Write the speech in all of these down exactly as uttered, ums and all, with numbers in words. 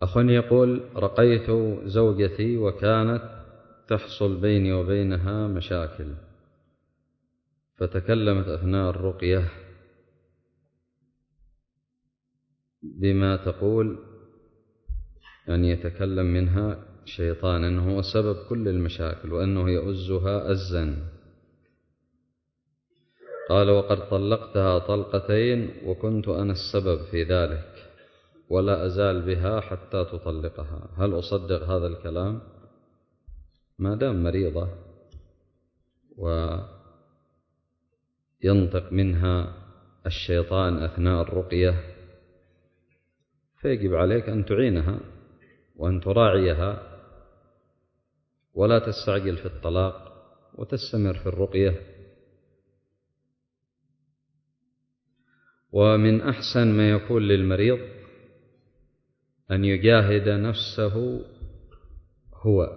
أخ يقول: رقيت زوجتي وكانت تحصل بيني وبينها مشاكل، فتكلمت أثناء الرقية بما تقول، يعني يتكلم منها شيطان أنه هو سبب كل المشاكل وأنه يؤزها أزا. قال: وقد طلقتها طلقتين وكنت أنا السبب في ذلك ولا أزال بها حتى تطلقها، هل أصدق هذا الكلام؟ ما دام مريضة وينطق منها الشيطان أثناء الرقية فيجب عليك أن تعينها وأن تراعيها ولا تستعجل في الطلاق وتستمر في الرقية. ومن أحسن ما يكون للمريض أن يجاهد نفسه هو،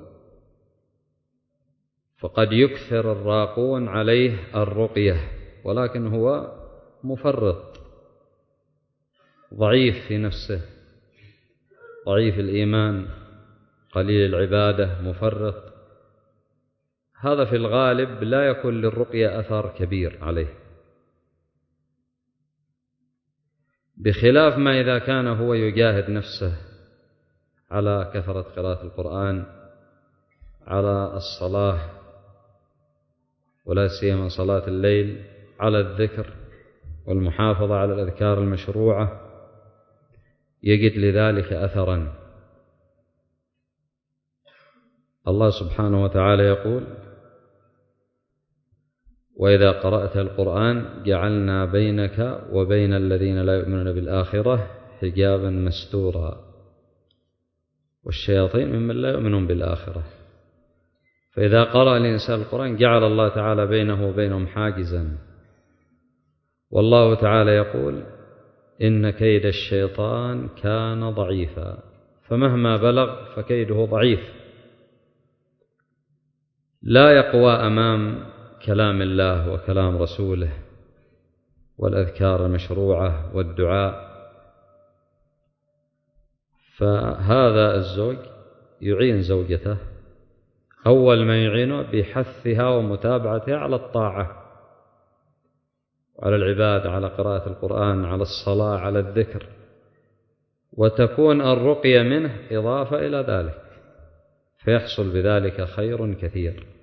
فقد يكثر الراقون عليه الرقية ولكن هو مفرط ضعيف في نفسه، ضعيف الإيمان، قليل العبادة، مفرط، هذا في الغالب لا يكون للرقية أثر كبير عليه، بخلاف ما إذا كان هو يجاهد نفسه على كثرة قراءة القرآن، على الصلاة ولا سيما صلاة الليل، على الذكر والمحافظة على الأذكار المشروعة، يجد لذلك أثرا. الله سبحانه وتعالى يقول: وإذا قرأت القرآن جعلنا بينك وبين الذين لا يؤمنون بالآخرة حجابا مستورا، والشياطين ممن لا يؤمنون بالآخرة. فإذا قرأ الإنسان القرآن جعل الله تعالى بينه وبينهم حاجزا. والله تعالى يقول: إن كيد الشيطان كان ضعيفا، فمهما بلغ فكيده ضعيف، لا يقوى أمام كلام الله وكلام رسوله والأذكار المشروعة والدعاء. فهذا الزوج يعين زوجته، أول ما يعينه بحثها ومتابعتها على الطاعة وعلى العبادة، على قراءة القرآن، على الصلاة، على الذكر، وتكون الرقية منه إضافة إلى ذلك، فيحصل بذلك خير كثير.